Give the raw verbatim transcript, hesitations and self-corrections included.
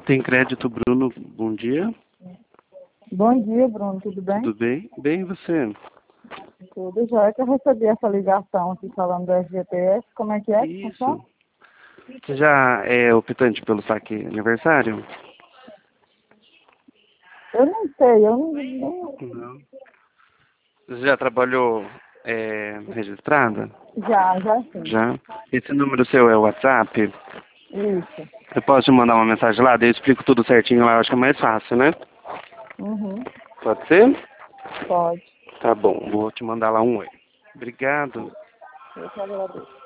Tem crédito, Bruno. Bom dia. Bom dia, Bruno. Tudo bem? Tudo bem? Bem, e você? Tudo já. É que eu recebi essa ligação aqui falando do F G T S. Como é que é? Isso. Você já é optante pelo saque aniversário? Eu não sei. Eu não... não- Não. Você já trabalhou é, registrada? Já, já sim. Já. Esse número seu é o WhatsApp? Isso. Eu posso te mandar uma mensagem lá? Daí eu explico tudo certinho lá. Eu acho que é mais fácil, né? Uhum. Pode ser? Pode. Tá bom. Vou te mandar lá um oi. Obrigado. Eu que agradeço.